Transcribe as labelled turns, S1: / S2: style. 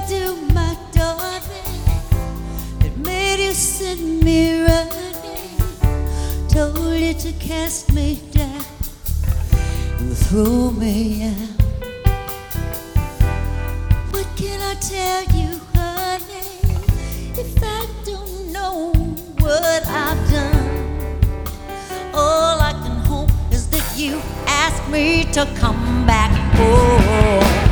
S1: do, my darling, that made you send me running? Told you to cast me down and throw me out. What can I tell you, honey, if I don't know what I've done? All I can hope is that you ask me to come back home.